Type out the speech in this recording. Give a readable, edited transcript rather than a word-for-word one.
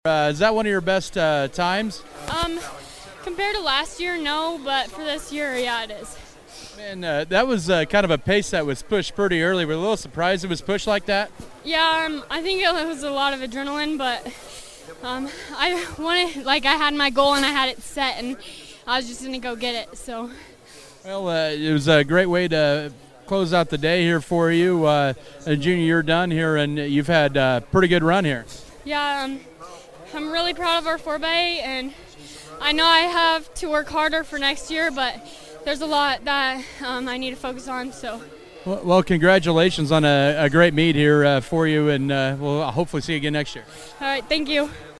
Is that one of your best times? Um, Compared to last year, no, but for this year, yeah, it is. Man, that was kind of a pace that was pushed pretty early. We're a little surprised it was pushed like that. Yeah, I think it was a lot of adrenaline, but I wanted, like, I had my goal and I had it set, and I was just gonna go get it. So. Well, it was a great way to close out the day here for you. Junior year done here, and you've had a pretty good run here. Yeah, I'm really proud of our 4-bay, and I know I have to work harder for next year, but there's a lot that I need to focus on. So. Well, congratulations on a great meet here for you, and we'll hopefully see you again next year. All right, thank you.